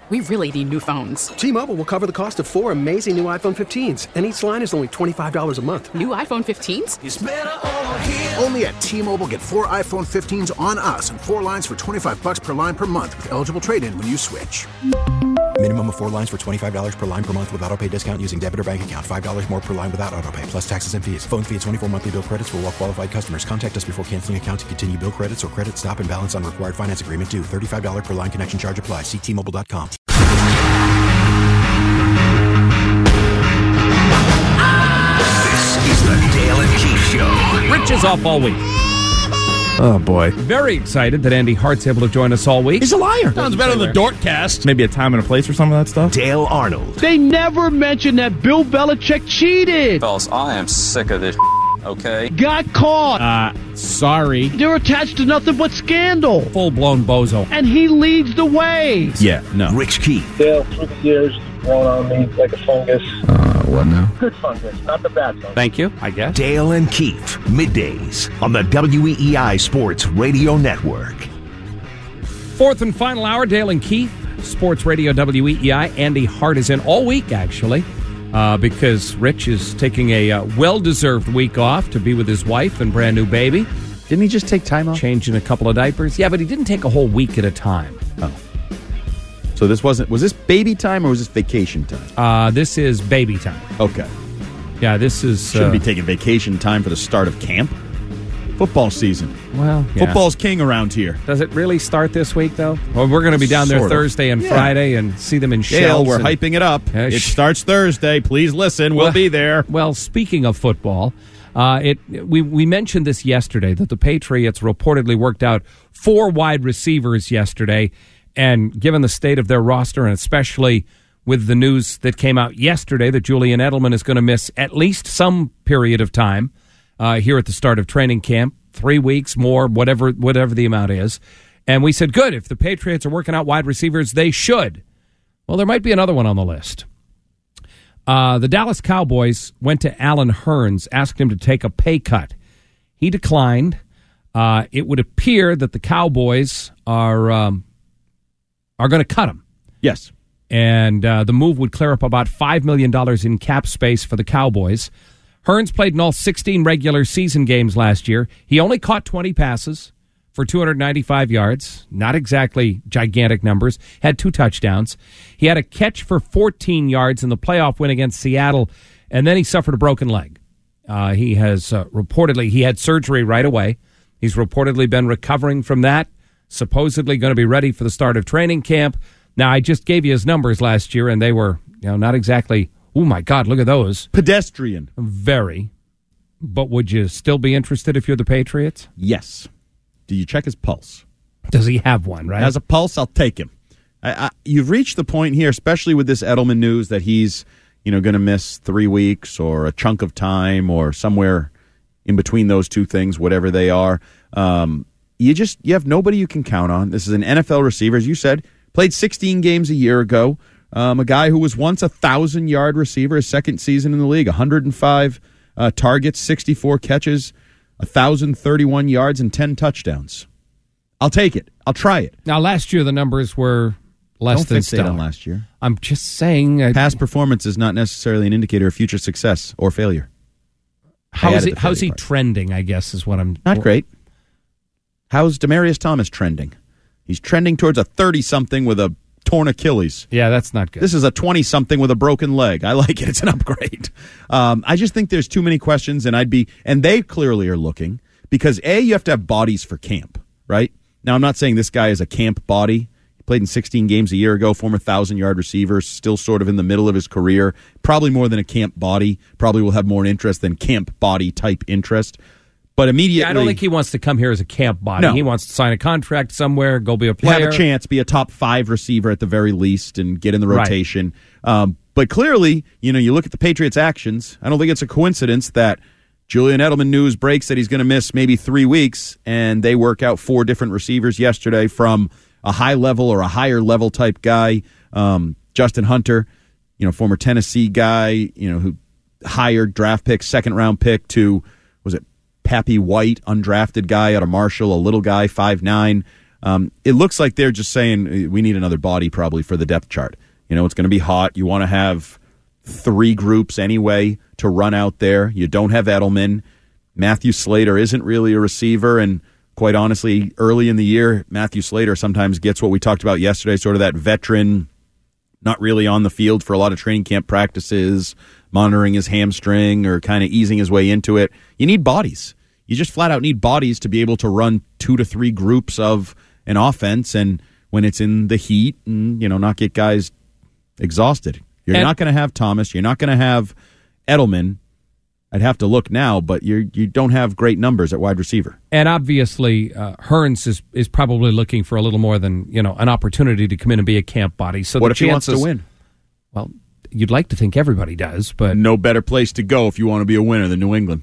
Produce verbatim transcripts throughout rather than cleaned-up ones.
we really need new phones. T-Mobile will cover the cost of four amazing new iPhone fifteens, and each line is only twenty-five dollars a month. New iPhone fifteens? It's better over here. Only at T-Mobile, get four iPhone fifteens on us and four lines for twenty-five dollars per line per month with eligible trade-in when you switch. Minimum of four lines for twenty-five dollars per line per month with autopay discount using debit or bank account. five dollars more per line without autopay, plus taxes and fees. Phone fee at twenty-four monthly bill credits for well-qualified customers. Contact us before canceling account to continue bill credits or credit stop and balance on required finance agreement due. thirty-five dollars per line connection charge applies. See T Mobile dot com. This is the Dale and Keith Show. Rich is off all week. Oh, boy. Very excited that Andy Hart's able to join us all week. He's a liar. Sounds better than the Dortcast. Maybe a time and a place for some of that stuff. Dale Arnold. They never mentioned that Bill Belichick cheated. Fellas, I am sick of this, okay? Got caught. Uh, sorry. They're attached to nothing but scandal. Full-blown bozo. And he leads the way. Yeah, no. Rich Keith. Dale, through the years, grown on me like a fungus. Uh, what now? Good fungus, not the bad fungus. Thank you, I guess. Dale and Keith. Middays on the W E E I Sports Radio Network. Fourth and final hour, Dale and Keith, Sports Radio W E E I. Andy Hart is in all week, actually, uh, because Rich is taking a uh, well-deserved week off to be with his wife and brand new baby. Didn't he just take time off? Changing a couple of diapers. Yeah, but he didn't take a whole week at a time. Oh. So this wasn't, was this baby time or was this vacation time? Uh, this is baby time. Okay. Yeah, this is... Shouldn't uh, be taking vacation time for the start of camp. Football season. Well, yeah. Football's king around here. Does it really start this week, though? Well, we're going to be down there Sort of. Thursday and Yeah. Friday and see them in Dale, shells. we're and, hyping it up. Uh, it sh- starts Thursday. Please listen. We'll Well- be there. Well, speaking of football, uh, it we, we mentioned this yesterday, that the Patriots reportedly worked out four wide receivers yesterday, and given the state of their roster, and especially with the news that came out yesterday that Julian Edelman is going to miss at least some period of time uh, here at the start of training camp, three weeks more, whatever whatever the amount is. And we said, good, if the Patriots are working out wide receivers, they should. Well, there might be another one on the list. Uh, the Dallas Cowboys went to Alan Hearns, asked him to take a pay cut. He declined. Uh, it would appear that the Cowboys are um, are going to cut him. Yes. And uh, the move would clear up about five million dollars in cap space for the Cowboys. Hearns played in all sixteen regular season games last year. He only caught twenty passes for two hundred ninety-five yards. Not exactly gigantic numbers. Had two touchdowns. He had a catch for fourteen yards in the playoff win against Seattle, and then he suffered a broken leg. Uh, he has uh, reportedly, he had surgery right away. He's reportedly been recovering from that, supposedly going to be ready for the start of training camp. Now, I just gave you his numbers last year, and they were, you know, not exactly, oh, my God, look at those. Pedestrian. Very. But would you still be interested if you're the Patriots? Yes. Do you check his pulse? Does he have one, right? Has a pulse, I'll take him. I, I, you've reached the point here, especially with this Edelman news, that he's, you know, going to miss three weeks or a chunk of time or somewhere in between those two things, whatever they are. Um, you just, you have nobody you can count on. This is an N F L receiver, as you said, played sixteen games a year ago. Um, a guy who was once a thousand-yard receiver, his second season in the league, one hundred five uh, targets, sixty-four catches, one thousand thirty-one yards, and ten touchdowns. I'll take it. I'll try it. Now, last year the numbers were less Don't than fixate stellar. on last year. I'm just saying. Uh, Past performance is not necessarily an indicator of future success or failure. How I is added he, the how's he failure part. trending, I guess, is what I'm... Not great. How's Demaryius Thomas trending? He's trending towards a thirty-something with a torn Achilles. Yeah, that's not good. This is a twenty-something with a broken leg. I like it. It's an upgrade. Um, I just think there's too many questions, and I'd be... And they clearly are looking, because, A, you have to have bodies for camp, right? Now, I'm not saying this guy is a camp body. He played in sixteen games a year ago, former one thousand-yard receiver, still sort of in the middle of his career. Probably more than a camp body. Probably will have more interest than camp body type interest. But immediately... Yeah, I don't think he wants to come here as a camp body. No. He wants to sign a contract somewhere, go be a player. Have a chance, be a top five receiver at the very least, and get in the Right. rotation. Um, but clearly, you know, you look at the Patriots' actions, I don't think it's a coincidence that Julian Edelman news breaks that he's going to miss maybe three weeks, and they work out four different receivers yesterday, from a high level or a higher level type guy, um, Justin Hunter, you know, former Tennessee guy, you know, who hired draft pick, second round pick, to, was it Pappy White, undrafted guy out of Marshall, a little guy, five nine. Um, it looks like they're just saying we need another body probably for the depth chart. You know, it's going to be hot. You want to have three groups anyway to run out there. You don't have Edelman. Matthew Slater isn't really a receiver, and quite honestly, early in the year, Matthew Slater sometimes gets what we talked about yesterday, sort of that veteran, not really on the field for a lot of training camp practices, monitoring his hamstring or kind of easing his way into it. You need bodies. You just flat out need bodies to be able to run two to three groups of an offense, and when it's in the heat, and you know, not get guys exhausted. You're and, not going to have Thomas. You're not going to have Edelman. I'd have to look now, but you you don't have great numbers at wide receiver. And obviously, uh, Hearns is is probably looking for a little more than, you know, an opportunity to come in and be a camp body. So what the if chances, he wants to win? Well, you'd like to think everybody does, but no better place to go if you want to be a winner than New England,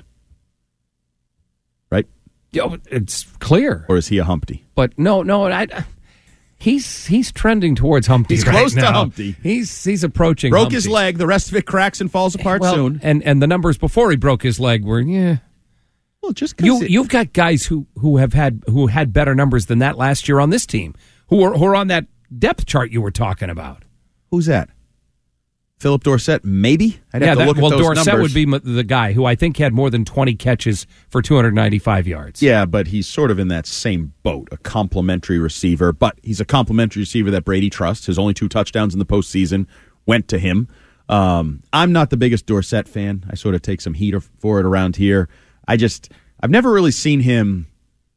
right? Yeah, it's clear. Or is he a Humpty? But no, no, I. He's he's trending towards Humpty. He's right close now. to Humpty. He's he's approaching. Broke Humpty. his leg. The rest of it cracks and falls apart well, soon. And and the numbers before he broke his leg were yeah. Well, just you it, you've got guys who, who have had who had better numbers than that last year on this team, who are who are on that depth chart you were talking about. Who's that? Philip Dorsett, maybe? I'd yeah, have to that, look well, at those Dorsett numbers. would be the guy who I think had more than twenty catches for two hundred ninety-five yards. Yeah, but he's sort of in that same boat, a complimentary receiver. But he's a complimentary receiver that Brady trusts. His only two touchdowns in the postseason went to him. Um, I'm not the biggest Dorsett fan. I sort of take some heat for it around here. I just, I've never really seen him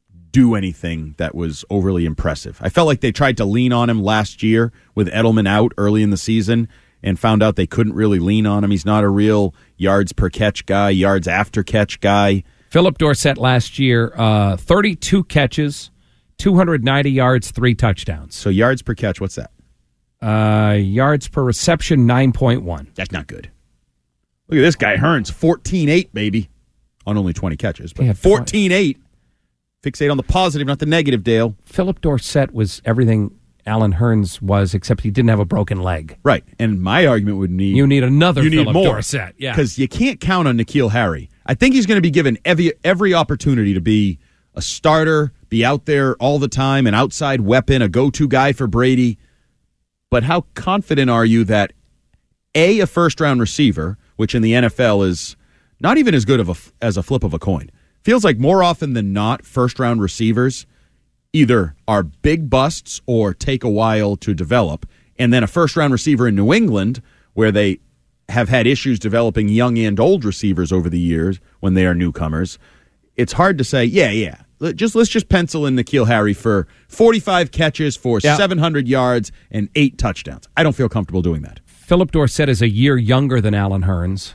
do anything that was overly impressive. I felt like they tried to lean on him last year with Edelman out early in the season, and found out they couldn't really lean on him. He's not a real yards per catch guy, yards after catch guy. Philip Dorsett last year, uh, thirty-two catches, two hundred ninety yards, three touchdowns. So yards per catch, what's that? Uh, yards per reception, nine point one. That's not good. Look at this guy, Hearns, fourteen eight, baby. On only twenty catches, but fourteen eight. Fixate on the positive, not the negative, Dale. Philip Dorsett was everything Alan Hearns was, except he didn't have a broken leg. Right, and my argument would need... You need another you Philip need more, Dorsett, yeah. Because you can't count on N'Keal Harry. I think he's going to be given every, every opportunity to be a starter, be out there all the time, an outside weapon, a go-to guy for Brady. But how confident are you that, A, a first-round receiver, which in the N F L is not even as good of a, as a flip of a coin, feels like more often than not, first-round receivers either are big busts or take a while to develop. And then a first-round receiver in New England, where they have had issues developing young and old receivers over the years when they are newcomers, it's hard to say, yeah, yeah, just let's just pencil in N'Keal Harry for forty-five catches for yeah. seven hundred yards and eight touchdowns. I don't feel comfortable doing that. Philip Dorsett is a year younger than Alan Hearns.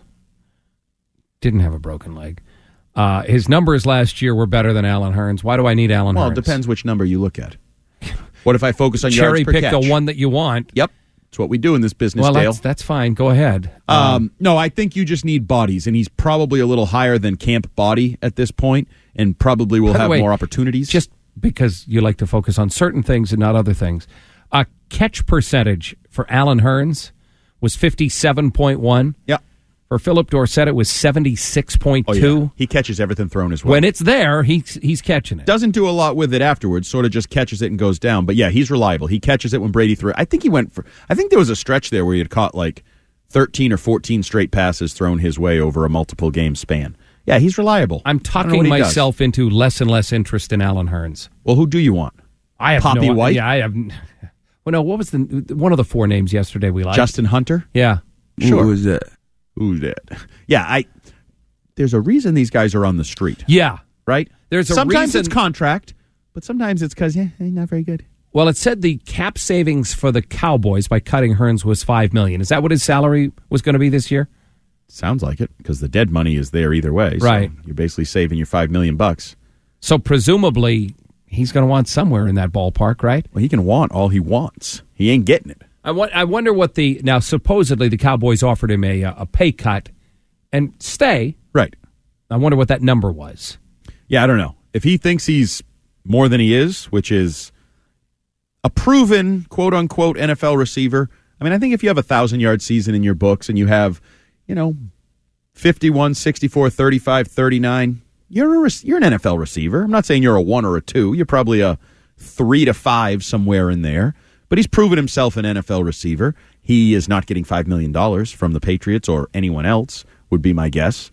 Didn't have a broken leg. Uh, his numbers last year were better than Alan Hearns. Why do I need Alan well, Hearns? Well, it depends which number you look at. What if I focus on Cherry yards per pick catch? the one that you want. Yep. That's what we do in this business, well, Dale. That's, that's fine. Go ahead. Um, Um, no, I think you just need bodies, and he's probably a little higher than camp body at this point, and probably will by the have way, more opportunities. Just because you like to focus on certain things and not other things. A catch percentage for Alan Hearns was fifty-seven point one. Yeah. For Philip Dorsett, it was seventy-six point two. Oh, yeah. He catches everything thrown as well. When it's there, he's, he's catching it. Doesn't do a lot with it afterwards, sort of just catches it and goes down. But yeah, he's reliable. He catches it when Brady threw it. I think he went for, I think there was a stretch there where he had caught like thirteen or fourteen straight passes thrown his way over a multiple game span. Yeah, he's reliable. I'm talking myself does. into less and less interest in Alan Hearns. Well, who do you want? I have Poppy no, White? Yeah, I have. Well, no, what was the one of the four names yesterday we liked? Justin Hunter? Yeah. Sure. Who was that? Who's that? Yeah, I. There's a reason these guys are on the street. Yeah. Right? There's a sometimes reason. it's contract, but sometimes it's because, yeah, they're not very good. Well, it said the cap savings for the Cowboys by cutting Hearns was five million dollars. Is that what his salary was going to be this year? Sounds like it, because the dead money is there either way. So right. You're basically saving your five million bucks. So presumably he's going to want somewhere in that ballpark, right? Well, he can want all he wants. He ain't getting it. I, wa- I wonder what the now supposedly the Cowboys offered him a a pay cut and stay. Right. I wonder what that number was. Yeah, I don't know. If he thinks he's more than he is, which is a proven quote unquote N F L receiver. I mean, I think if you have a thousand yard season in your books and you have, you know, fifty-one, sixty-four, thirty-five, thirty-nine, you're a, you're an N F L receiver. I'm not saying you're a one or a two. You're probably a three to five somewhere in there. But he's proven himself an N F L receiver. He is not getting five million dollars from the Patriots or anyone else, would be my guess.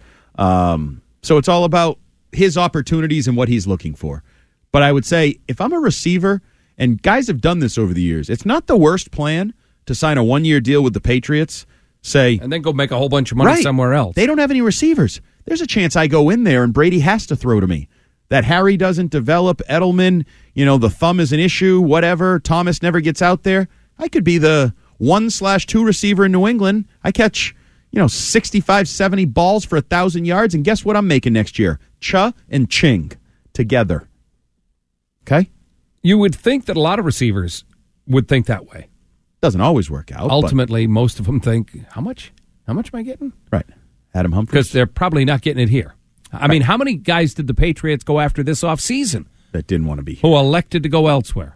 Um, so it's all about his opportunities and what he's looking for. But I would say if I'm a receiver, and guys have done this over the years, it's not the worst plan to sign a one-year deal with the Patriots, say... And then go make a whole bunch of money right, somewhere else. They don't have any receivers. There's a chance I go in there and Brady has to throw to me. That Harry doesn't develop, Edelman, you know, the thumb is an issue, whatever, Thomas never gets out there. I could be the one slash two receiver in New England. I catch, you know, sixty-five, seventy balls for one thousand yards, and guess what I'm making next year? Cha and Ching together. Okay? You would think that a lot of receivers would think that way. Doesn't always work out. Ultimately, most of them think, how much? How much am I getting? Right. Adam Humphries. Because they're probably not getting it here. I right. mean, how many guys did the Patriots go after this offseason? That didn't want to be here. Who elected to go elsewhere?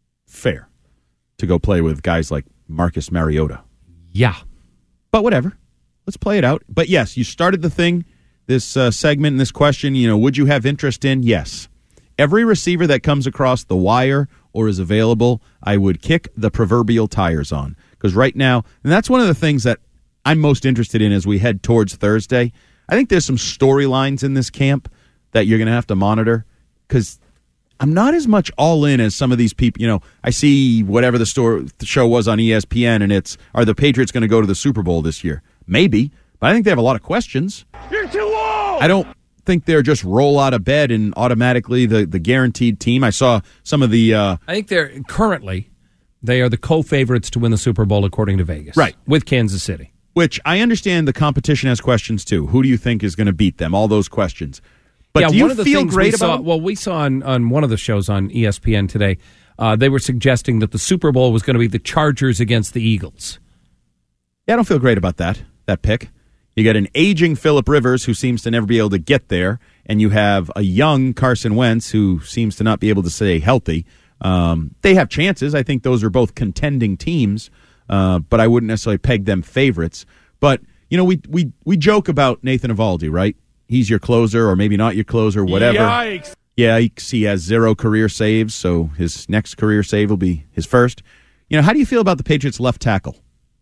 Fair. To go play with guys like Marcus Mariota. Yeah. But whatever. Let's play it out. But yes, you started the thing, this uh, segment and this question, you know, would you have interest in? Yes. Every receiver that comes across the wire or is available, I would kick the proverbial tires on. Because right now, and that's one of the things that I'm most interested in as we head towards Thursday. I think there's some storylines in this camp that you're going to have to monitor because I'm not as much all in as some of these people. You know, I see whatever the, store, the show was on E S P N, and it's, are the Patriots going to go to the Super Bowl this year? Maybe, but I think they have a lot of questions. You're too old! I don't think they're just roll out of bed and automatically the, the guaranteed team. I saw some of the... Uh, I think they're currently, they are the co-favorites to win the Super Bowl according to Vegas. Right. With Kansas City. Which I understand the competition has questions too. Who do you think is going to beat them? All those questions. But yeah, do you one of the feel things great we saw, about? Well, we saw on, on one of the shows on E S P N today, uh, they were suggesting that the Super Bowl was going to be the Chargers against the Eagles. Yeah, I don't feel great about that, that pick. You got an aging Phillip Rivers who seems to never be able to get there, and you have a young Carson Wentz who seems to not be able to stay healthy. Um, they have chances. I think those are both contending teams, uh, but I wouldn't necessarily peg them favorites. But, you know, we, we, we joke about Nathan Eovaldi, right? He's your closer or maybe not your closer, whatever. Yikes. Yeah, he has zero career saves, so his next career save will be his first. You know, how do you feel about the Patriots' left tackle?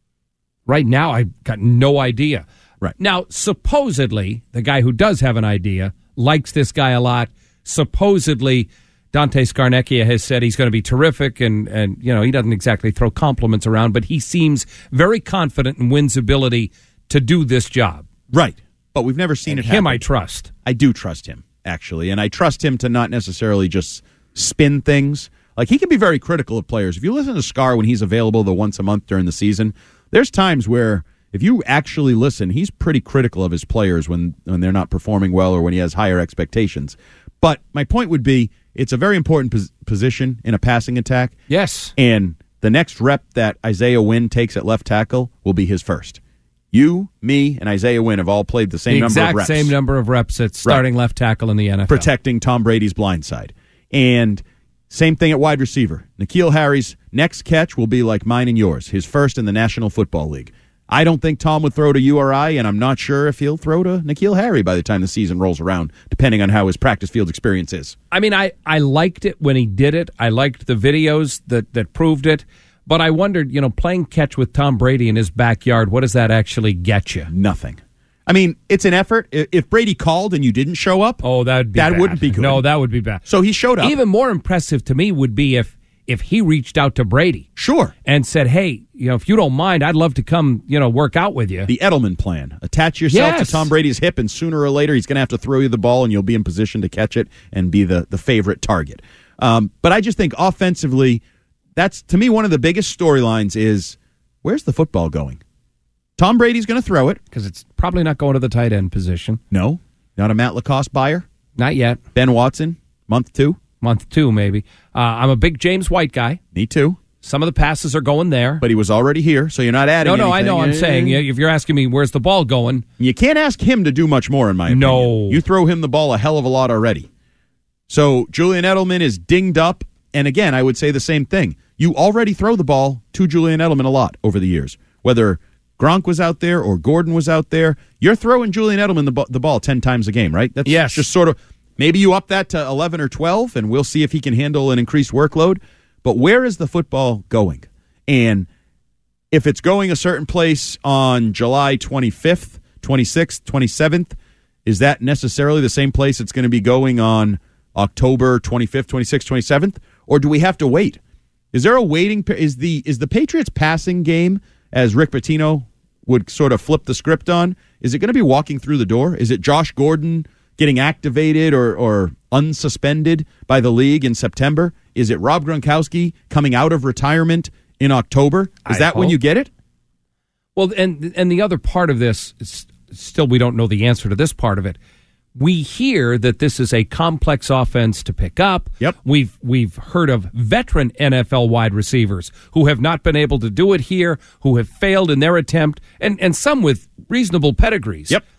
Right now, I've got no idea. Right. Now, supposedly, the guy who does have an idea likes this guy a lot. Supposedly, Dante Scarnecchia has said he's going to be terrific, and, and you know, he doesn't exactly throw compliments around, but he seems very confident in Wynn's ability to do this job. Right. But we've never seen and it happen. Him I trust. I do trust him, actually, and I trust him to not necessarily just spin things. Like, he can be very critical of players. If you listen to Scar when he's available the once a month during the season, there's times where if you actually listen, he's pretty critical of his players when, when they're not performing well or when he has higher expectations. But my point would be, it's a very important pos- position in a passing attack. Yes. And the next rep that Isaiah Wynn takes at left tackle will be his first. You, me, and Isaiah Wynn have all played the same the number of reps. Exact same number of reps at starting right. left tackle in the N F L. Protecting Tom Brady's blind side. And same thing at wide receiver. N'Keal Harry's next catch will be like mine and yours, his first in the National Football League. I don't think Tom would throw to U R I, and I'm not sure if he'll throw to N'Keal Harry by the time the season rolls around, depending on how his practice field experience is. I mean, I, I liked it when he did it. I liked the videos that, that proved it. But I wondered, you know, playing catch with Tom Brady in his backyard, what does that actually get you? Nothing. I mean, it's an effort. If Brady called and you didn't show up, oh, that'd be that bad. wouldn't be good. No, that would be bad. So he showed up. Even more impressive to me would be if if he reached out to Brady. Sure. And said, hey, you know, if you don't mind, I'd love to come, you know, work out with you. The Edelman plan. Attach yourself yes. to Tom Brady's hip, and sooner or later he's going to have to throw you the ball, and you'll be in position to catch it and be the, the favorite target. Um, but I just think offensively, that's, to me, one of the biggest storylines is, where's the football going? Tom Brady's going to throw it. Because it's probably not going to the tight end position. No. Not a Matt Lacoste buyer? Not yet. Ben Watson, month two? Month two, maybe. Uh, I'm a big James White guy. Me too. Some of the passes are going there. But he was already here, so you're not adding No, no, anything. I know. I'm saying, if you're asking me where's the ball going. You can't ask him to do much more, in my opinion. No. You throw him the ball a hell of a lot already. So Julian Edelman is dinged up. And again, I would say the same thing. You already throw the ball to Julian Edelman a lot over the years. Whether Gronk was out there or Gordon was out there, you're throwing Julian Edelman the, the ball ten times a game, right? That's yes. just sort of, Maybe you up that to eleven or twelve, and we'll see if he can handle an increased workload. But where is the football going? And if it's going a certain place on July twenty-fifth, twenty-sixth, twenty-seventh, is that necessarily the same place it's going to be going on October twenty-fifth, twenty-sixth, twenty-seventh? Or do we have to wait? Is there a waiting? Is the is the Patriots passing game, as Rick Pitino would sort of flip the script on, is it going to be walking through the door? Is it Josh Gordon getting activated or, or unsuspended by the league in September? Is it Rob Gronkowski coming out of retirement in October? Is I that hope. when you get it? Well, and and the other part of this, is still we don't know the answer to this part of it. We hear that this is a complex offense to pick up. Yep. We've we've heard of veteran N F L wide receivers who have not been able to do it here, who have failed in their attempt, and, and some with reasonable pedigrees. Yep.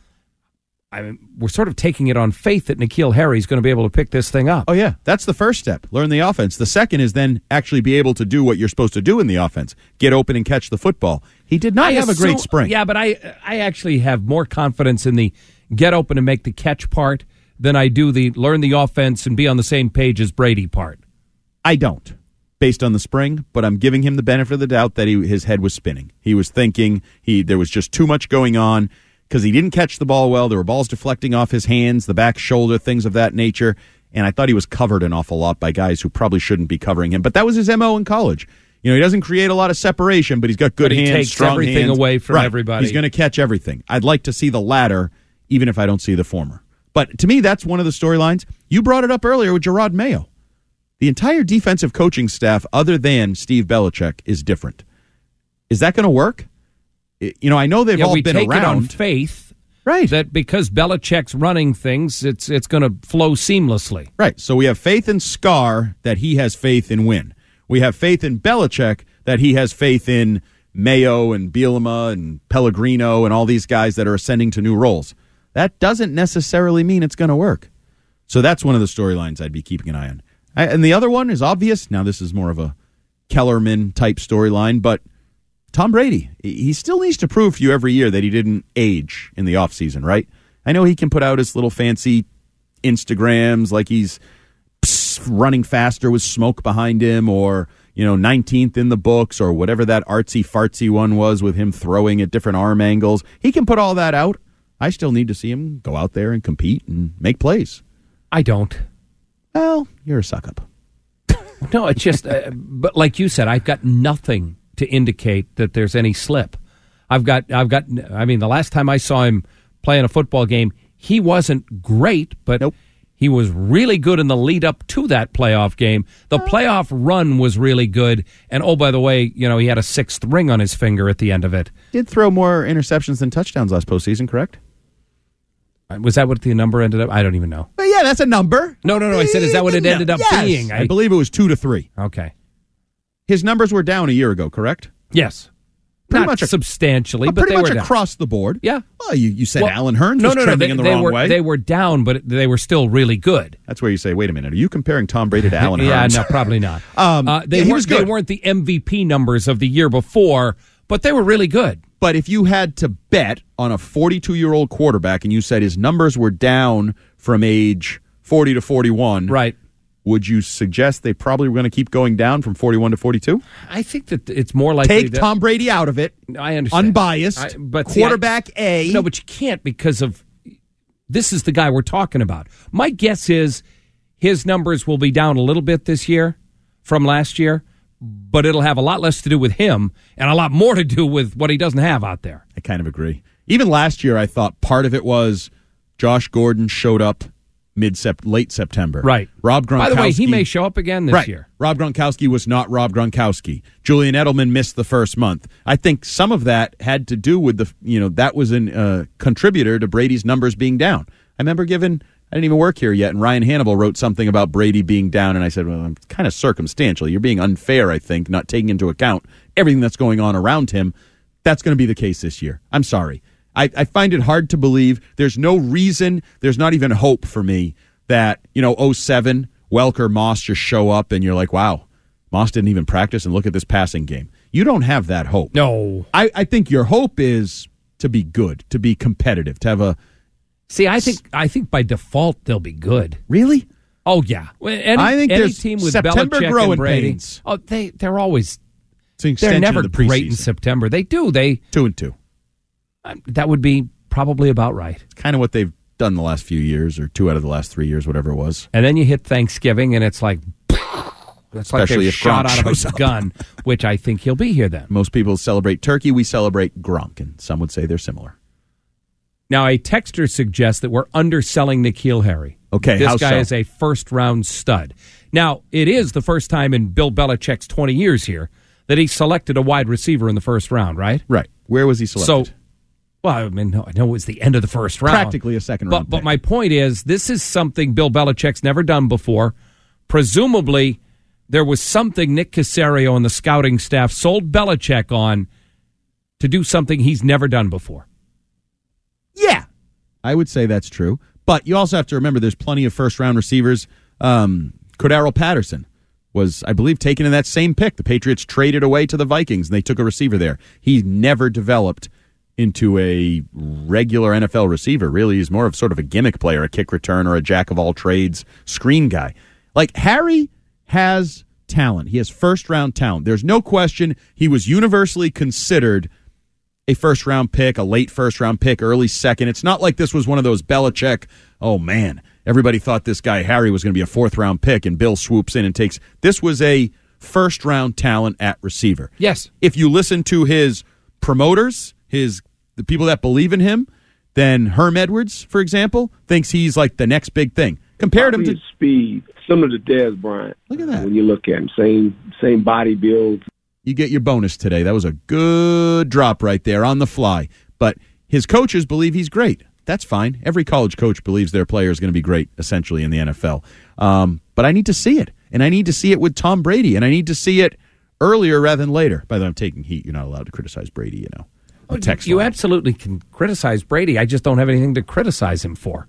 I mean, we're sort of taking it on faith that N'Keal Harry is going to be able to pick this thing up. Oh, yeah. That's the first step. Learn the offense. The second is then actually be able to do what you're supposed to do in the offense. Get open and catch the football. He did not I have a great assume- spring. Yeah, but I I actually have more confidence in the get open and make the catch part than I do the learn the offense and be on the same page as Brady part. I don't, based on the spring, but I'm giving him the benefit of the doubt that he, his head was spinning. He was thinking he there was just too much going on because he didn't catch the ball well. There were balls deflecting off his hands, the back shoulder, things of that nature, and I thought he was covered an awful lot by guys who probably shouldn't be covering him. But that was his M O in college. You know, he doesn't create a lot of separation, but he's got good But he hands, takes strong everything hands. away from Right. everybody. He's going to catch everything. I'd like to see the latter, even if I don't see the former. But to me, that's one of the storylines. You brought it up earlier with Gerard Mayo. The entire defensive coaching staff, other than Steve Belichick, is different. Is that going to work? It- you know, I know they've Yeah, all we been take around. it on faith. Right. That because Belichick's running things, it's it's going to flow seamlessly. Right. So we have faith in Scar that he has faith in Wynn. We have faith in Belichick that he has faith in Mayo and Bielema and Pellegrino and all these guys that are ascending to new roles. That doesn't necessarily mean it's going to work. So that's one of the storylines I'd be keeping an eye on. I, and the other one is obvious. Now, this is more of a Kellerman-type storyline, but Tom Brady, he still needs to prove to you every year that he didn't age in the offseason, right? I know he can put out his little fancy Instagrams like he's pss, running faster with smoke behind him, or, you know, nineteenth in the books, or whatever that artsy-fartsy one was with him throwing at different arm angles. He can put all that out. I still need to see him go out there and compete and make plays. I don't. Well, you're a suck-up. No, it's just, uh, but like you said, I've got nothing to indicate that there's any slip. I've got, I've got, I mean, the last time I saw him playing a football game, he wasn't great, but Nope. he was really good in the lead up to that playoff game. The playoff run was really good. And oh, by the way, you know, he had a sixth ring on his finger at the end of it. Did throw more interceptions than touchdowns last postseason, correct? Was that what the number ended up? I don't even know. But yeah, that's a number. No, no, no. I said, is that what it No, ended up yes. being? I believe it was two to three. Okay. His numbers were down a year ago, correct? Yes. Pretty Not much a- substantially, But but pretty they much were down. across the board. Yeah. Well, you, you said Well, Alan Hearns no, was no, no, trending they, in the they wrong were, way. They were down, but they were still really good. That's where you say, wait a minute, are you comparing Tom Brady to Alan yeah, Hearns? no, probably not. Um, uh, they yeah, he weren't. was good. They weren't the M V P numbers of the year before, but they were really good. But if you had to bet on a forty-two-year-old quarterback and you said his numbers were down from age forty to forty-one, Right. would you suggest they probably were going to keep going down from forty-one to forty-two? I think that it's more likely Take that, Tom Brady out of it. I understand. Unbiased. I, but see, quarterback I, A. No, but you can't because of this is the guy we're talking about. My guess is his numbers will be down a little bit this year from last year, but it'll have a lot less to do with him and a lot more to do with what he doesn't have out there. I kind of agree. Even last year, I thought part of it was Josh Gordon showed up mid sep late September. Right. Rob Gronkowski. By the way, he may show up again this right. year. Rob Gronkowski was not Rob Gronkowski. Julian Edelman missed the first month. I think some of that had to do with the, you know, that was a uh, contributor to Brady's numbers being down. I remember giving, I didn't even work here yet, and Ryan Hannibal wrote something about Brady being down, and I said, well, it's kind of circumstantial. You're being unfair, I think, not taking into account everything that's going on around him. That's going to be the case this year. I'm sorry. I, I find it hard to believe. There's no reason, there's not even hope for me that, you know, oh seven, Welker, Moss just show up and you're like, wow, Moss didn't even practice and look at this passing game. You don't have that hope. No. I, I think your hope is to be good, to be competitive, to have a See, I think I think by default they'll be good. Really? Oh yeah. Any, I think any there's team with September Belichick growing and Brady. pains. Oh, they they're always It's an they're extension never of the great in preseason. September. They do they Two and two. uh, that would be probably about right. It's kind of what they've done the last few years, or two out of the last three years, whatever it was. And then you hit Thanksgiving, and it's like it's like Especially they're if shot Gronk out of shows a up. gun, which I think he'll be here then. Most people celebrate turkey. We celebrate Gronk, and some would say they're similar. Now, a texter suggests that we're underselling N'Keal Harry. Okay, this how guy so? is a first-round stud. Now, it is the first time in Bill Belichick's twenty years here that he selected a wide receiver in the first round, right? Right. Where was he selected? So, well, I mean, no, I know it was the end of the first round. Practically a second round But, but pick. my point is, this is something Bill Belichick's never done before. Presumably, there was something Nick Caserio and the scouting staff sold Belichick on to do something he's never done before. Yeah, I would say that's true. But you also have to remember there's plenty of first-round receivers. Um, Cordero Patterson was, I believe, taken in that same pick. The Patriots traded away to the Vikings, and they took a receiver there. He never developed into a regular N F L receiver, really. He's more of sort of a gimmick player, a kick returner, a jack-of-all-trades screen guy. Like, Harry has talent. He has first-round talent. There's no question he was universally considered a first-round pick, a late first-round pick, early second. It's not like this was one of those Belichick, oh, man, everybody thought this guy Harry was going to be a fourth-round pick, and Bill swoops in and takes. This was a first-round talent at receiver. Yes. If you listen to his promoters, his the people that believe in him, then Herm Edwards, for example, thinks he's like the next big thing. Compared him to his speed, similar to Dez Bryant. Look at that. When you look at him, same same body build. You get your bonus today. That was a good drop right there on the fly. But his coaches believe he's great. That's fine. Every college coach believes their player is going to be great, essentially, in the N F L. Um, but I need to see it. And I need to see it with Tom Brady. And I need to see it earlier rather than later. By the way, I'm taking heat. You're not allowed to criticize Brady, you know. Oh, you line. absolutely can criticize Brady. I just don't have anything to criticize him for.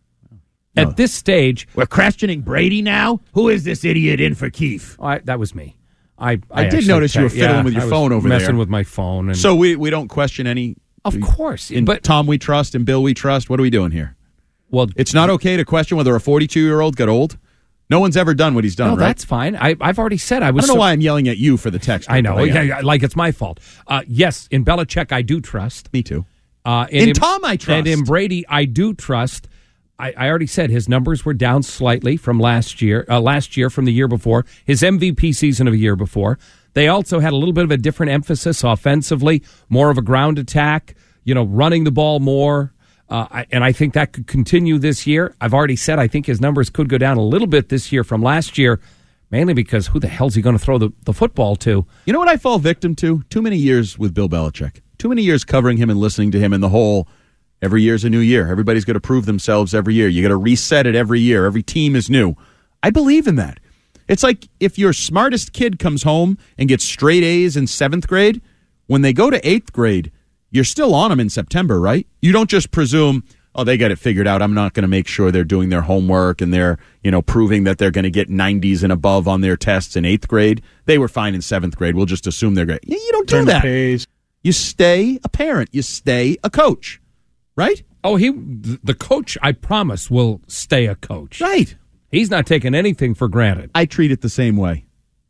No. At this stage, we're questioning Brady now? Who is this idiot in for Keefe? Oh, I, that was me. I, I, I did actually notice you were te- fiddling yeah, with your I was phone over messing there. with my phone. And So we, we don't question any. Of course. In but Tom we trust and Bill we trust. What are we doing here? Well, it's not okay to question whether a forty-two-year-old got old. No one's ever done what he's done, no, right? that's fine. I, I've already said I was. I don't know so- why I'm yelling at you for the text. I know. but Yeah, am. yeah, like it's my fault. Uh, yes, in Belichick, I do trust. Me too. Uh, and In in Tom, I trust. And in Brady, I do trust. I, I already said his numbers were down slightly from last year. Uh, last year, from the year before, his M V P season of a year before. They also had a little bit of a different emphasis offensively, more of a ground attack. You know, running the ball more. Uh, I, and I think that could continue this year. I've already said I think his numbers could go down a little bit this year from last year, mainly because who the hell's he going to throw the, the football to? You know what I fall victim to? Too many years with Bill Belichick. Too many years covering him and listening to him in the whole, every year's a new year. Everybody's got to prove themselves every year. You got to reset it every year. Every team is new. I believe in that. It's like if your smartest kid comes home and gets straight A's in seventh grade, when they go to eighth grade, you're still on them in September, right? You don't just presume, oh, they got it figured out. I'm not going to make sure they're doing their homework and they're, you know, proving that they're going to get nineties and above on their tests in eighth grade. They were fine in seventh grade. We'll just assume they're great. You don't do Turn the that. page. You stay a parent. You stay a coach, right? Oh, he the coach, I promise, will stay a coach. Right. He's not taking anything for granted. I treat it the same way.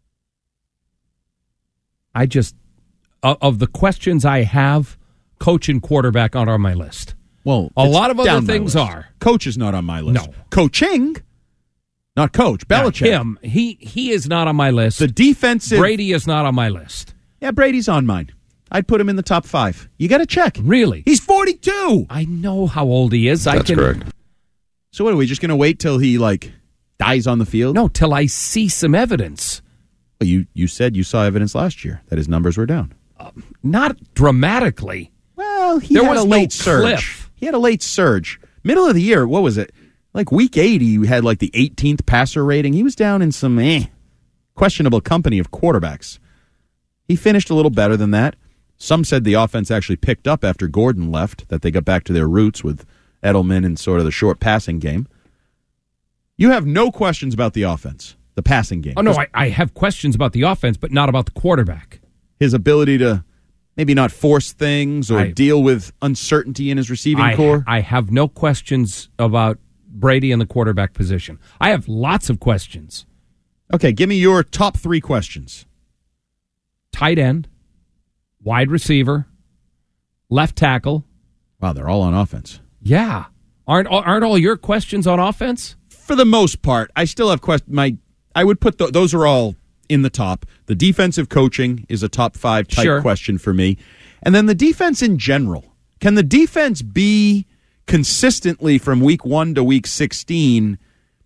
I just, of the questions I have, coach and quarterback aren't on my list. Well, a it's lot of other down my things list. are. Coach is not on my list. No. Coaching, not coach. Belichick. Now, him, he, he is not on my list. The defensive. Brady is not on my list. Yeah, Brady's on mine. I'd put him in the top five. You got to check. Really? He's forty-two. I know how old he is. I That's can, correct. So what, are we just going to wait till he, like, dies on the field? No, till I see some evidence. Well, you, you said you saw evidence last year that his numbers were down. Not dramatically. Well, he There had was a no late surge. cliff. He had a late surge. Middle of the year, what was it? Like week eight, he had like the eighteenth passer rating. He was down in some eh, questionable company of quarterbacks. He finished a little better than that. Some said the offense actually picked up after Gordon left, that they got back to their roots with Edelman and sort of the short passing game. You have no questions about the offense, the passing game. Oh, no, I, I have questions about the offense, but not about the quarterback. His ability to maybe not force things or I, deal with uncertainty in his receiving I, core? I have no questions about Brady in the quarterback position. I have lots of questions. Okay, give me your top three questions. Tight end, wide receiver, left tackle. Wow, they're all on offense. Yeah. Aren't aren't all your questions on offense? For the most part, I still have questions. My, I would put th- those are all in the top. The defensive coaching is a top five type Sure. question for me. And then the defense in general. Can the defense be consistently from week one to week sixteen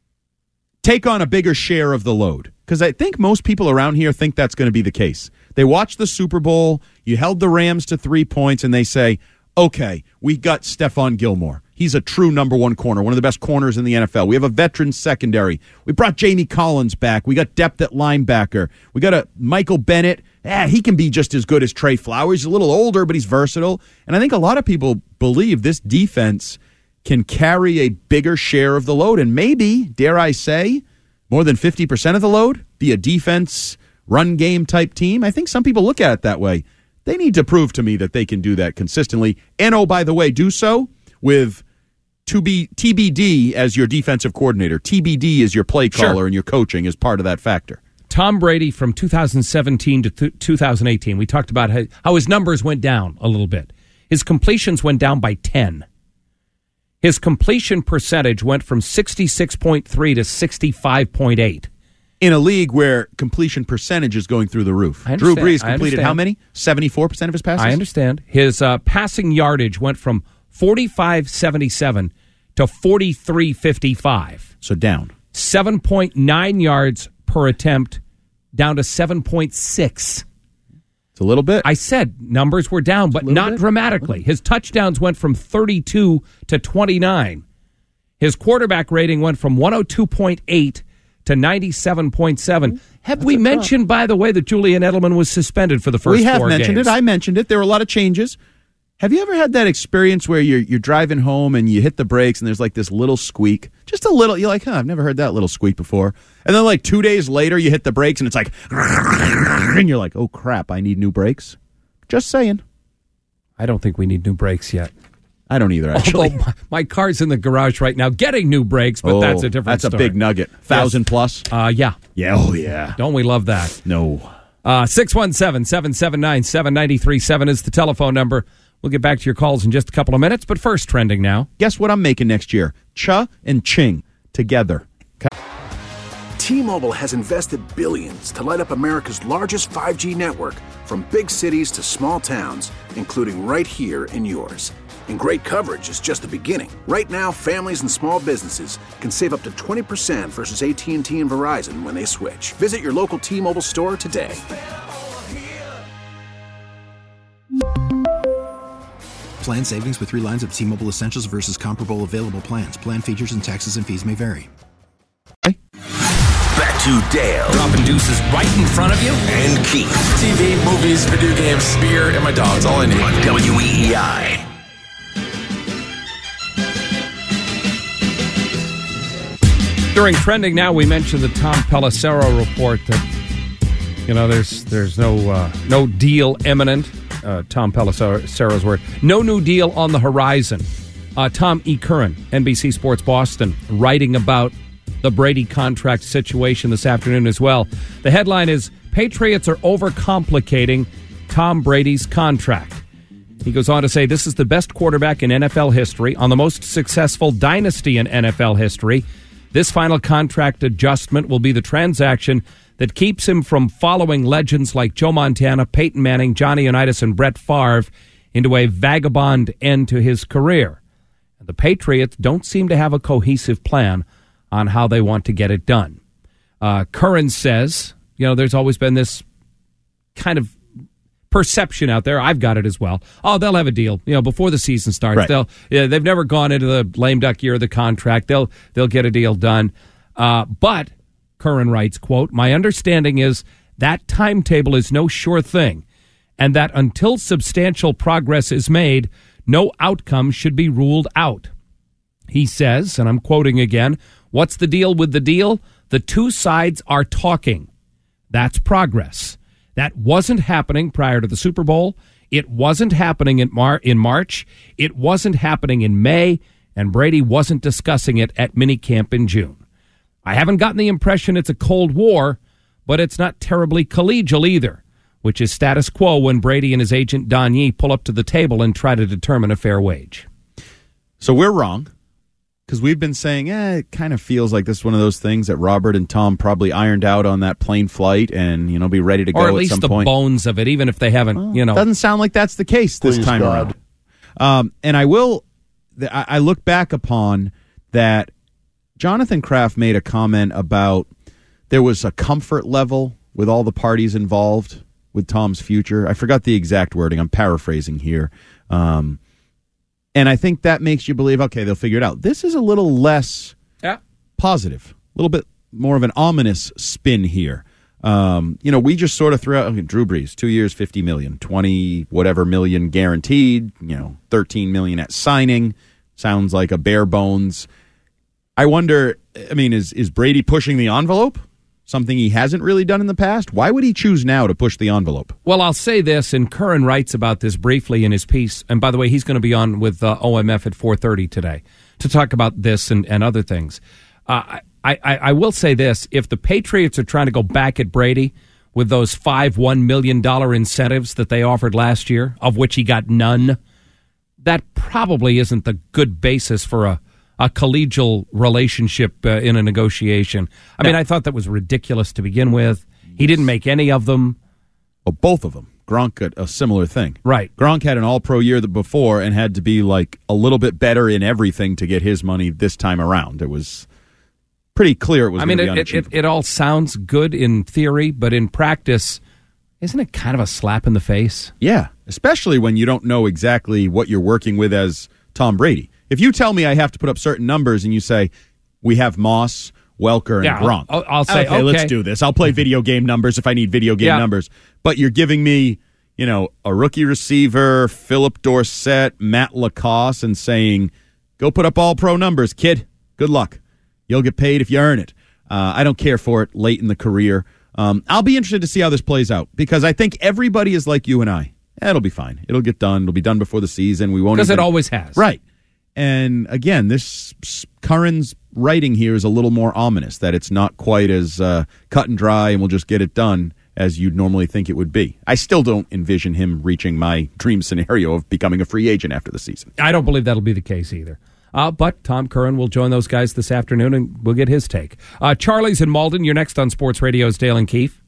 take on a bigger share of the load? Because I think most people around here think that's going to be the case. They watch the Super Bowl, you held the Rams to three points, and they say, okay, we got Stephon Gilmore. He's a true number one corner, one of the best corners in the N F L. We have a veteran secondary. We brought Jamie Collins back. We got depth at linebacker. We got a Michael Bennett. Eh, he can be just as good as Trey Flowers. He's a little older, but he's versatile. And I think a lot of people believe this defense can carry a bigger share of the load. And maybe, dare I say, more than fifty percent of the load, be a defense, run game type team. I think some people look at it that way. They need to prove to me that they can do that consistently. And, oh, by the way, do so with to be T B D as your defensive coordinator. T B D is your play caller, Sure. and your coaching is part of that factor. Tom Brady from two thousand seventeen to th- two thousand eighteen. We talked about how, how his numbers went down a little bit. His completions went down by ten. His completion percentage went from sixty-six point three to sixty-five point eight. In a league where completion percentage is going through the roof. I Drew understand. Brees I completed understand. how many? seventy-four percent of his passes? I understand. His uh, passing yardage went from forty-five seventy-seven to forty-three fifty-five. So down. seven point nine yards per attempt, down to seven point six. It's a little bit. I said numbers were down, but not bit. dramatically. His touchdowns went from thirty-two to twenty-nine. His quarterback rating went from one oh two point eight to ninety-seven point seven. Have That's we a mentioned, by the way, that Julian Edelman was suspended for the first we have four mentioned games? it. I mentioned it. There were a lot of changes. Have you ever had that experience where you're you're driving home and you hit the brakes and there's like this little squeak? Just a little. You're like, huh, I've never heard that little squeak before. And then like two days later, you hit the brakes and it's like, and you're like, oh crap, I need new brakes. Just saying. I don't think we need new brakes yet. I don't either, actually. Although my, my car's in the garage right now getting new brakes, but oh, that's a different That's story. a big nugget. Thousand Yes. plus? Uh, yeah. Yeah, oh yeah. Don't we love that? No. Uh, six one seven, seven seven nine, seven nine three seven is the telephone number. We'll get back to your calls in just a couple of minutes, but first, trending now. Guess what I'm making next year? Cha and Ching together. T-Mobile has invested billions to light up America's largest five G network, from big cities to small towns, including right here in yours. And great coverage is just the beginning. Right now, families and small businesses can save up to twenty percent versus A T and T and Verizon when they switch. Visit your local T-Mobile store today. Plan savings with three lines of T-Mobile Essentials versus comparable available plans. Plan features and taxes and fees may vary. Back to Dale. Dropping deuces right in front of you. And Keith. T V, movies, video games, beer, and my dog's all I need. On W E E I. During trending now, we mentioned the Tom Pelissero report that, you know, there's there's no uh, no deal imminent. Uh, Tom Pelissero's word. No new deal on the horizon. Uh, Tom E. Curran, N B C Sports Boston, writing about the Brady contract situation this afternoon as well. The headline is, Patriots are overcomplicating Tom Brady's contract. He goes on to say, this is the best quarterback in N F L history, on the most successful dynasty in N F L history. This final contract adjustment will be the transaction that keeps him from following legends like Joe Montana, Peyton Manning, Johnny Unitas, and Brett Favre into a vagabond end to his career. And the Patriots don't seem to have a cohesive plan on how they want to get it done. Uh, Curran says, you know, there's always been this kind of perception out there. I've got it as well. Oh, they'll have a deal, you know, before the season starts. Right. They'll, yeah, they've never gone into the lame duck year of the contract. They'll, they'll get a deal done. Uh, but Curran writes, quote, my understanding is that timetable is no sure thing, and that until substantial progress is made, no outcome should be ruled out. He says, and I'm quoting again, what's the deal with the deal? The two sides are talking. That's progress. That wasn't happening prior to the Super Bowl. It wasn't happening in, Mar- in March. It wasn't happening in May. And Brady wasn't discussing it at minicamp in June. I haven't gotten the impression it's a Cold War, but it's not terribly collegial either, which is status quo when Brady and his agent Don Yee pull up to the table and try to determine a fair wage. So we're wrong, because we've been saying, eh, it kind of feels like this is one of those things that Robert and Tom probably ironed out on that plane flight and, you know, be ready to go or at at least some the point. bones of it, even if they haven't, well, you know. Doesn't sound like that's the case this Please, time God. around. Um, and I will, I, I look back upon that Jonathan Kraft made a comment about there was a comfort level with all the parties involved with Tom's future. I forgot the exact wording. I'm paraphrasing here. Um, and I think that makes you believe, okay, they'll figure it out. This is a little less yeah. positive, a little bit more of an ominous spin here. Um, you know, we just sort of threw out, okay, Drew Brees, two years, fifty million, twenty whatever million guaranteed, you know, thirteen million at signing. Sounds like a bare bones. I wonder, I mean, is, is Brady pushing the envelope? Something he hasn't really done in the past? Why would he choose now to push the envelope? Well, I'll say this, and Curran writes about this briefly in his piece. And by the way, he's going to be on with uh, O M F at four thirty today to talk about this and, and other things. Uh, I, I, I will say this. If the Patriots are trying to go back at Brady with those five one million dollars incentives that they offered last year, of which he got none, that probably isn't the good basis for a, a collegial relationship uh, in a negotiation. I mean, I thought that was ridiculous to begin with. He didn't make any of them. Oh, both of them. Gronk got a similar thing. Right. Gronk had an all-pro year the before and had to be like a little bit better in everything to get his money this time around. It was pretty clear it was I mean, going to be it, it, unachievable. it all sounds good in theory, but in practice, isn't it kind of a slap in the face? Yeah, especially when you don't know exactly what you're working with as Tom Brady. If you tell me I have to put up certain numbers and you say, we have Moss, Welker, and Yeah, Gronk. I'll- I'll say, okay. let's do this. I'll play video game numbers if I need video game Yeah. numbers. But you're giving me, you know, a rookie receiver, Philip Dorsett, Matt Lacoste, and saying, go put up all pro numbers, kid. Good luck. You'll get paid if you earn it. Uh, I don't care for it late in the career. Um, I'll be interested to see how this plays out because I think everybody is like you and I. Eh, it'll be fine. It'll get done. It'll be done before the season. We won't Because it even- always has. Right. And again, this Curran's writing here is a little more ominous, that it's not quite as uh, cut and dry and we'll just get it done as you'd normally think it would be. I still don't envision him reaching my dream scenario of becoming a free agent after the season. I don't believe that'll be the case either. Uh, but Tom Curran will join those guys this afternoon, and we'll get his take. Uh, Charlie's in Malden. You're next on Sports Radio's Dale and Keefe.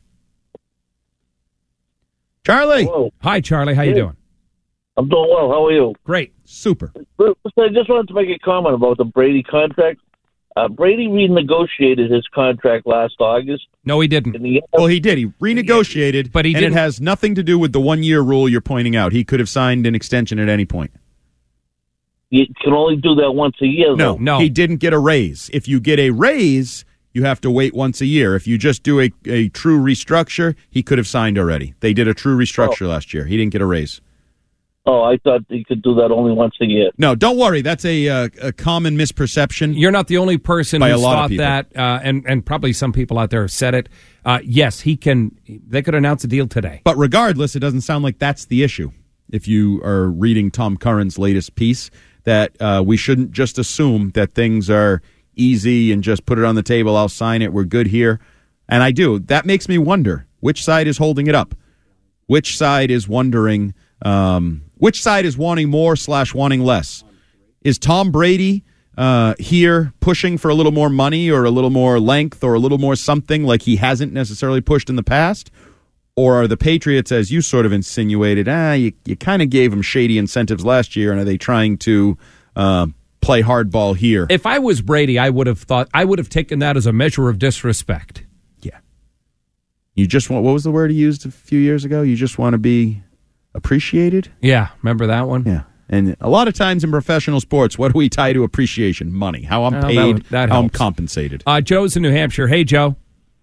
Charlie. Hello. Hi, Charlie. How you Hey. doing? I'm doing well. How are you? Great. Super. Listen, I just wanted to make a comment about the Brady contract. Uh, Brady renegotiated his contract last August. No, he didn't. In the end, Well, he did. He renegotiated, But he and didn't- it has nothing to do with the one-year rule you're pointing out. He could have signed an extension at any point. you can only do that once a year. No, though. No. he didn't get a raise. If you get a raise, you have to wait once a year. If you just do a, a true restructure, he could have signed already. They did a true restructure last year. He didn't get a raise. Oh, I thought you could do that only once a year. No, don't worry. That's a, uh, a common misperception. You're not the only person By a who's lot of thought people. that, uh, and, and probably some people out there have said it. Uh, yes, he can. They could announce a deal today. But regardless, it doesn't sound like that's the issue. If you are reading Tom Curran's latest piece, that uh, we shouldn't just assume that things are easy and just put it on the table, I'll sign it, we're good here. And I do. That makes me wonder, which side is holding it up? Which side is wondering, um, which side is wanting more slash wanting less? Is Tom Brady uh, here pushing for a little more money or a little more length or a little more something like he hasn't necessarily pushed in the past? Or are the Patriots, as you sort of insinuated, ah, you, you kind of gave them shady incentives last year, and are they trying to uh, play hardball here? If I was Brady, I would have thought I would have taken that as a measure of disrespect. Yeah. You just want, what was the word he used a few years ago? You just want to be appreciated? Yeah, remember that one? Yeah. And a lot of times in professional sports, what do we tie to appreciation? Money. How I'm Oh, that paid, would- that how I'm helps. compensated. Uh, Joe's in New Hampshire. Hey, Joe.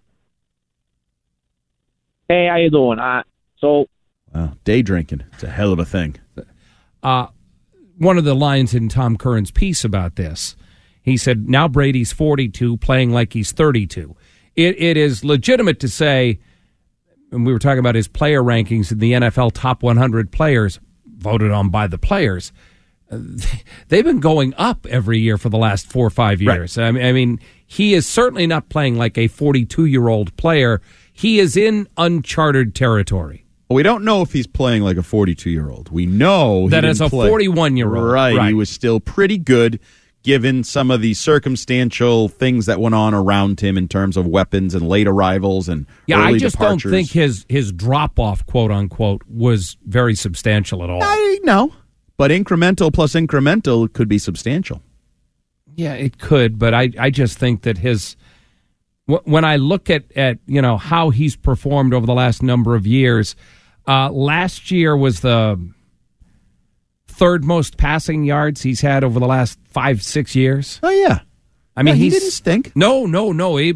Hey, how you doing? Uh, so, Wow. Day drinking. It's a hell of a thing. Uh, one of the lines in Tom Curran's piece about this, he said, now Brady's forty-two, playing like he's thirty-two. It, it is legitimate to say and we were talking about his player rankings in the N F L top one hundred players voted on by the players. Uh, they've been going up every year for the last four or five years. Right. I mean, I mean, he is certainly not playing like a forty-two-year-old player. He is in uncharted territory. Well, we don't know if he's playing like a forty-two-year-old. We know that as a forty-one-year-old, right, right? He was still pretty good, given some of the circumstantial things that went on around him in terms of weapons and late arrivals and yeah, early I just departures. don't think his his drop off, quote unquote, was very substantial at all. I know, but incremental plus incremental could be substantial. Yeah, it could, but I, I just think that his when I look at, at you know how he's performed over the last number of years, uh, last year was the third most passing yards he's had over the last five, six years. Oh, yeah. I mean, yeah, he he's, didn't stink. No, no, no. It,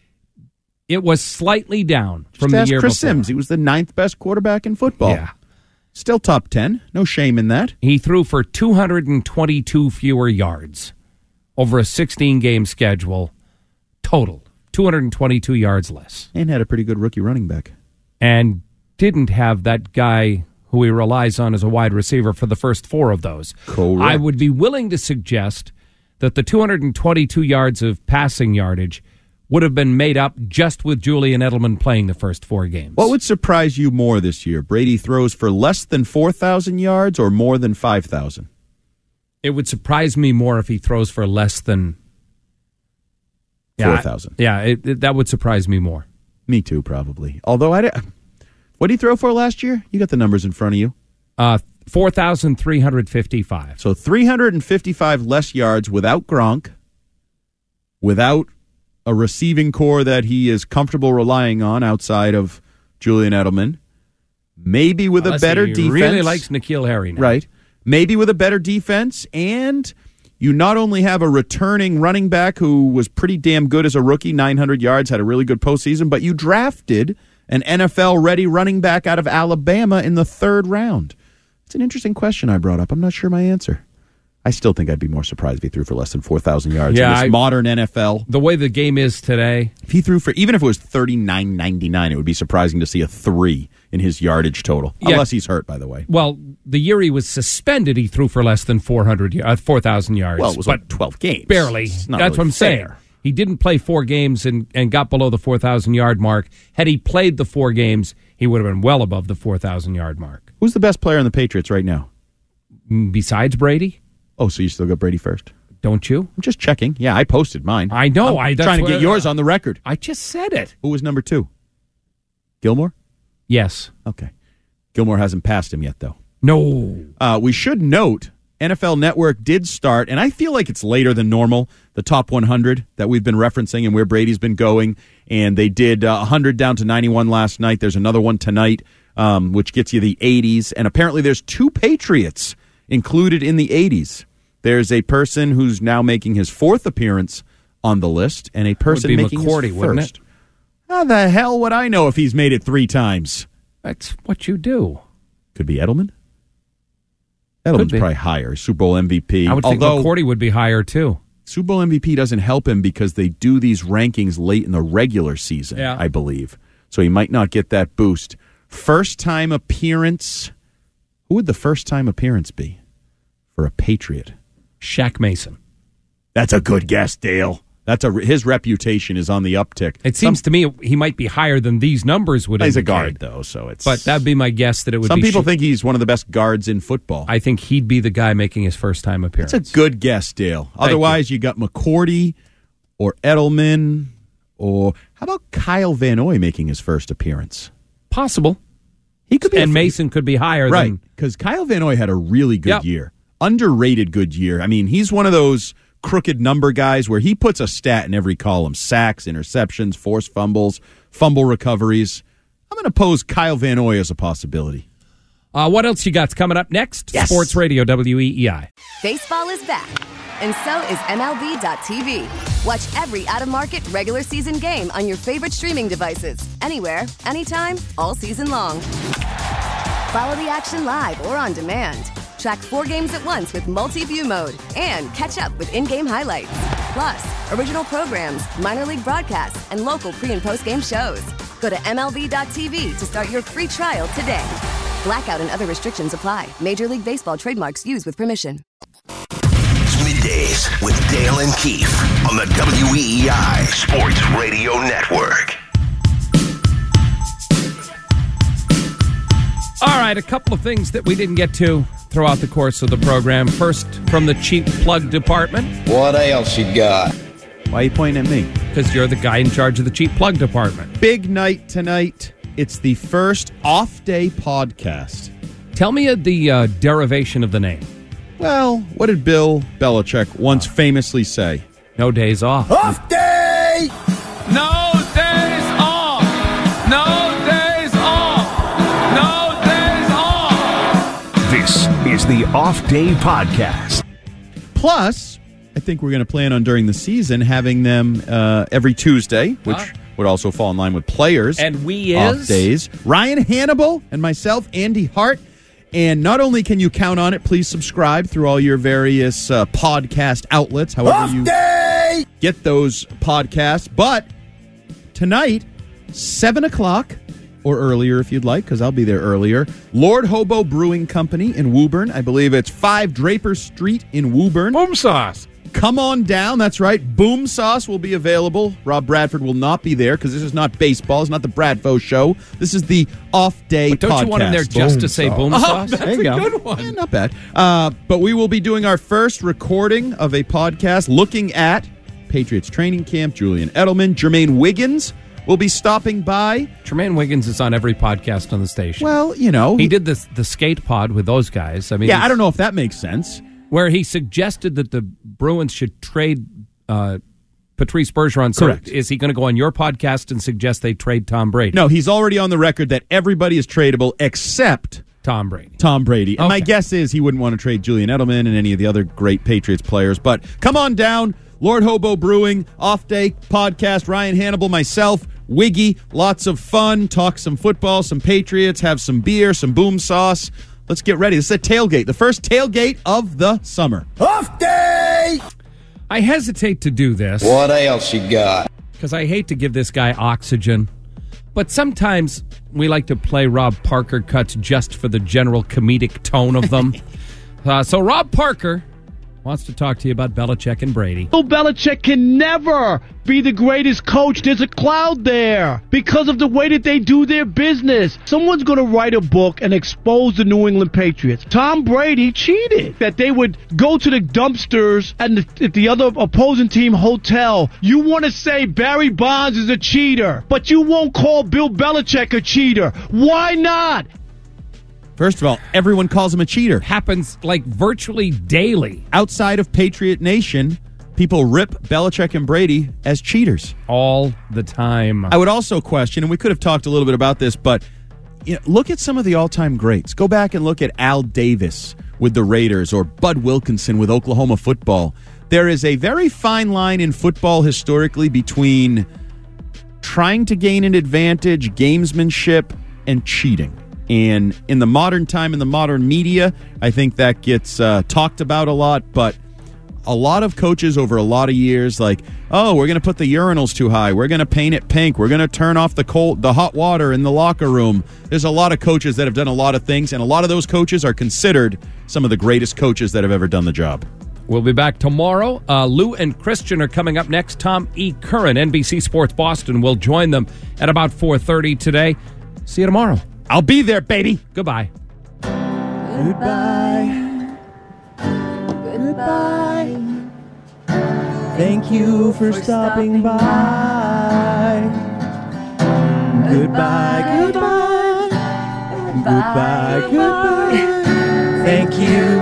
it was slightly down Just from the ask year Chris before. Sims. He was the ninth best quarterback in football. Yeah. Still top ten. No shame in that. He threw for two hundred twenty-two fewer yards over a sixteen-game schedule total. two hundred twenty-two yards less. And had a pretty good rookie running back. And didn't have that guy who he relies on as a wide receiver for the first four of those. Correct. I would be willing to suggest that the two hundred twenty-two yards of passing yardage would have been made up just with Julian Edelman playing the first four games. What would surprise you more this year? Brady throws for less than four thousand yards or more than five thousand? It would surprise me more if he throws for less than four thousand. Yeah, it, it, that would surprise me more. Me too, probably. Although, I, what did he throw for last year? You got the numbers in front of you. Uh, four thousand three hundred fifty-five. So three hundred fifty-five less yards without Gronk, without a receiving core that he is comfortable relying on outside of Julian Edelman. Maybe with Unless a better he defense. really likes N'Keal Harry now. Right. Maybe with a better defense, and you not only have a returning running back who was pretty damn good as a rookie, nine hundred yards, had a really good postseason, but you drafted an N F L-ready running back out of Alabama in the third round. It's an interesting question I brought up. I'm not sure my answer. I still think I'd be more surprised if he threw for less than four thousand yards yeah, in this I, modern N F L. The way the game is today. If he threw for, even if it was thirty-nine ninety-nine, it would be surprising to see a three in his yardage total. Yeah. Unless he's hurt, by the way. Well, the year he was suspended, he threw for less than four hundred, uh, four thousand yards. Well, it was but like twelve games. Barely. That's really what I'm fair. saying. He didn't play four games and, and got below the four thousand yard mark. Had he played the four games, he would have been well above the four thousand yard mark. Who's the best player in the Patriots right now? Besides Brady? Oh, so you still got Brady first? Don't you? I'm just checking. Yeah, I posted mine. I know. I'm I, that's trying to what, get yours on the record. I just said it. Who was number two? Gilmore? Yes. Okay. Gilmore hasn't passed him yet, though. No. Uh, we should note, N F L Network did start, and I feel like it's later than normal, the top one hundred that we've been referencing and where Brady's been going. And they did uh, one hundred down to ninety-one last night. There's another one tonight, um, which gets you the eighties. And apparently there's two Patriots included in the eighties. There's a person who's now making his fourth appearance on the list, and a person would be making McCourty, his wouldn't first. it? How the hell would I know if he's made it three times? That's what you do. Could be Edelman. Edelman's be. probably higher. Super Bowl M V P. I would think Although McCourty would be higher, too. Super Bowl M V P doesn't help him because they do these rankings late in the regular season, Yeah. I believe. So he might not get that boost. First time appearance. Who would the first time appearance be for a Patriot? Shaq Mason. That's a good guess, Dale. That's a his reputation is on the uptick. It seems Some, to me he might be higher than these numbers would He's indicate. a guard, though, so it's... But that'd be my guess that it would Some be... people Sha- think he's one of the best guards in football. I think he'd be the guy making his first time appearance. That's a good guess, Dale. Otherwise, you. you got McCourty or Edelman, or how about Kyle Van Noy making his first appearance? Possible. He could be, and a, Mason could be higher, right? than... Because Kyle Van Noy had a really good Yep. year, underrated good year. I mean, he's one of those crooked number guys where he puts a stat in every column: sacks, interceptions, forced fumbles, fumble recoveries. I'm going to pose Kyle Van Noy as a possibility. Uh, what else you got coming up next? Yes. Sports Radio W E E I. Baseball is back, and so is M L B dot T V. Watch every out-of-market regular season game on your favorite streaming devices, anywhere, anytime, all season long. Follow the action live or on demand. Track four games at once with multi-view mode and catch up with in-game highlights. Plus, original programs, minor league broadcasts, and local pre- and post-game shows. Go to M L B dot T V to start your free trial today. Blackout and other restrictions apply. Major League Baseball trademarks used with permission. Middays with Dale and Keefe on the W E E I Sports Radio Network. All right, a couple of things that we didn't get to throughout the course of the program. First, from the cheap plug department. What else you got? Why are you pointing at me? Because you're the guy in charge of the cheap plug department. Big night tonight. It's the first off-day podcast. Tell me the uh, derivation of the name. Well, what did Bill Belichick once famously say? No days off. Off day! No days off! No days off! No days off! This is the Off Day Podcast. Plus, I think we're going to plan on during the season having them uh, every Tuesday, which huh? would also fall in line with players. And we off is? days. Ryan Hannibal and myself, Andy Hart. And not only can you count on it, please subscribe through all your various uh, podcast outlets, however Off you day! get those podcasts. But tonight, seven o'clock, or earlier if you'd like, because I'll be there earlier, Lord Hobo Brewing Company in Woburn. I believe it's five Draper Street in Woburn. Boom sauce. Come on down. That's right. Boom Sauce will be available. Rob Bradford will not be there because this is not baseball. It's not the Bradfo show. This is the off-day but don't podcast. you want him there just boom to say sauce. boom Oh, sauce? that's there you a go. good one. Yeah, not bad. Uh, but we will be doing our first recording of a podcast looking at Patriots training camp. Julian Edelman, Jermaine Wiggins will be stopping by. Jermaine Wiggins is on every podcast on the station. Well, you know. He did this, the skate pod with those guys. I mean, yeah, I don't know if that makes sense. Where he suggested that the Bruins should trade uh, Patrice Bergeron. So Correct. Is he going to go on your podcast and suggest they trade Tom Brady? No, he's already on the record that everybody is tradable except Tom Brady. Tom Brady. And Okay. my guess is he wouldn't want to trade Julian Edelman and any of the other great Patriots players. But come on down. Lord Hobo Brewing, off-day podcast. Ryan Hannibal, myself, Wiggy. Lots of fun. Talk some football, some Patriots, have some beer, some boom sauce. Let's get ready. This is a tailgate, the first tailgate of the summer. Off day! I hesitate to do this. What else you got? Because I hate to give this guy oxygen. But sometimes we like to play Rob Parker cuts just for the general comedic tone of them. uh, so Rob Parker wants to talk to you about Belichick and Brady. Bill Belichick can never be the greatest coach. There's a cloud there because of the way that they do their business. Someone's going to write a book and expose the New England Patriots. Tom Brady cheated. That they would go to the dumpsters and the, at the other opposing team hotel. You want to say Barry Bonds is a cheater, but you won't call Bill Belichick a cheater. Why not? First of all, everyone calls him a cheater. Happens like virtually daily. Outside of Patriot Nation, people rip Belichick and Brady as cheaters. All the time. I would also question, and we could have talked a little bit about this, but you know, look at some of the all-time greats. Go back and look at Al Davis with the Raiders or Bud Wilkinson with Oklahoma football. There is a very fine line in football historically between trying to gain an advantage, gamesmanship, and cheating. And in the modern time, in the modern media, I think that gets uh, talked about a lot. But a lot of coaches over a lot of years, like, oh, we're going to put the urinals too high. We're going to paint it pink. We're going to turn off the cold, the hot water in the locker room. There's a lot of coaches that have done a lot of things, and a lot of those coaches are considered some of the greatest coaches that have ever done the job. We'll be back tomorrow. Uh, Lou and Christian are coming up next. Tom E. Curran, N B C Sports Boston, will join them at about four thirty today. See you tomorrow. I'll be there, baby. Goodbye. Goodbye. Goodbye. Thank you for stopping by. Goodbye, goodbye. Goodbye, goodbye. Thank you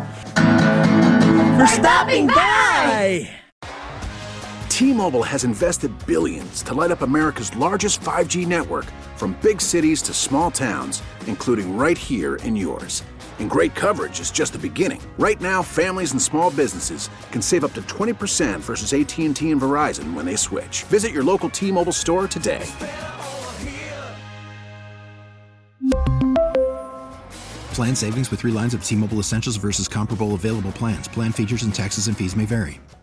for stopping by. T-Mobile has invested billions to light up America's largest five G network, from big cities to small towns, including right here in yours. And great coverage is just the beginning. Right now, families and small businesses can save up to twenty percent versus A T and T and Verizon when they switch. Visit your local T-Mobile store today. Plan savings with three lines of T-Mobile Essentials versus comparable available plans. Plan features and taxes and fees may vary.